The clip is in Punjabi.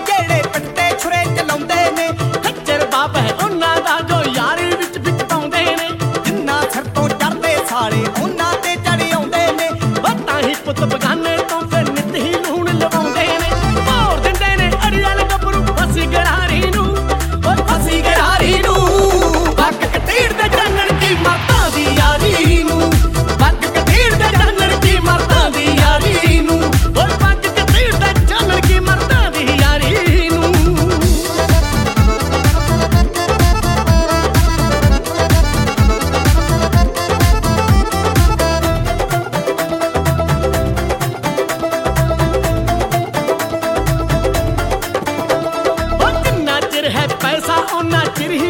ਜਿਹੜੇ ਪੱਟੇ ਛੁਰੇ ਚਲਾਉਂਦੇ ਨੇ ਖੱਚਰ ਬਾਪ ਹੈ ਉਹਨਾਂ ਦਾ ਜੋ ਯਾਰੀ ਵਿੱਚ ਵਿੱਚ ਪਾਉਂਦੇ ਨੇ ਜਿੰਨਾ ਸਿਰ ਤੋਂ ਚੜਦੇ ਸਾਲੇ ਉਹਨਾਂ ਤੇ ਚੜ ਆਉਂਦੇ ਨੇ ਤਾਂ ਹੀ ਪੁੱਤ ਬਗਾਨੇ ਤੋਂ ਫਿਰ ਨਿੱਤ ਹੀ ਲੂਣ ਲਵਾਉਂਦੇ ਨੇ ਭੋਰ ਦਿੰਦੇ ਨੇ ਅੜੀਅਲ ਗੱਭਰੂ ਫਸੀ ਗਰਾਰੀ ਨੂੰ ਫਸੀ ਗਰਾਰੀ ਨੂੰ ਵਗ ਕਤੀੜ ਦੇ ਜਾਨਣ ਕੀ ਮਰਦਾਂ ਦੀ ਯਾਰੀ ਨੂੰ ਵਗ ਕਤੀੜ ਦੇ ਜਾਨਣ ਕੀ ਮਰਦਾਂ ਦੀ ਯਾਰੀ ਨੂੰ ਵਗ ਕਤੀੜ ਦੇ ਜਾਨਣ ਕੀ ਮਰਦਾਂ ਦੀ ਯਾਰੀ ਨੂੰ ਜਿੰਨਾ ਚਿਰ ਹੈ ਪੈਸਾ ਉਹਨਾਂ ਚਿਰ ਹੀ